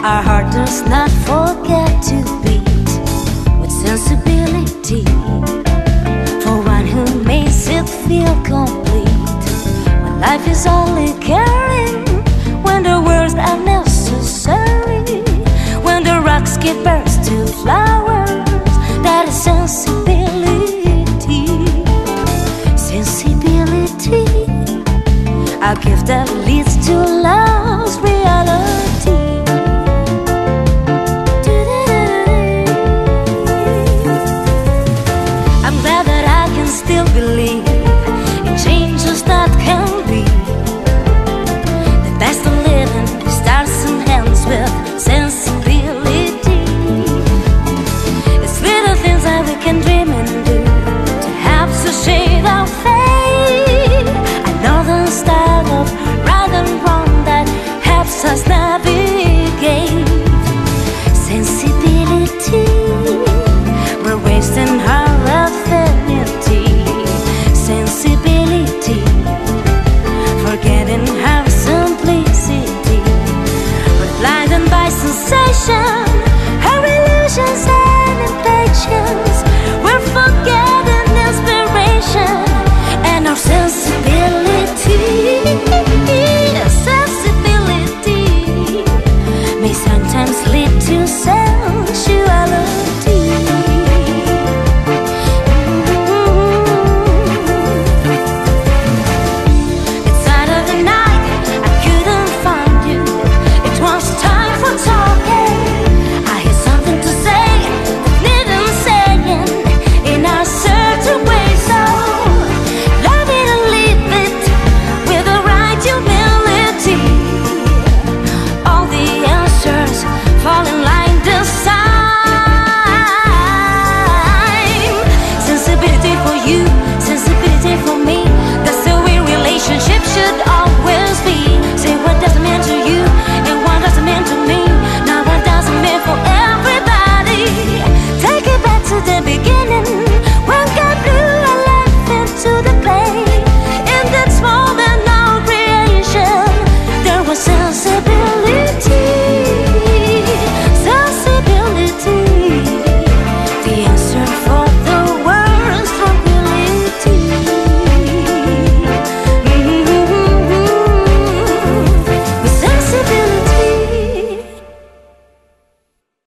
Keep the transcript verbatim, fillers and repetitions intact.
Our heart does not forget to beat with sensibility, for one who makes it feel complete. When life is only caring, when the words are necessary, when the rocks give birth to flowers, that is sensibility. Sensibility, a gift that leads to love's reality. I'm glad that I can still believe in changes that can be. The best of living starts and ends with sensibility. It's little things that we can dream and do to help to shade our fate. I know the style of right and wrong that helps us now.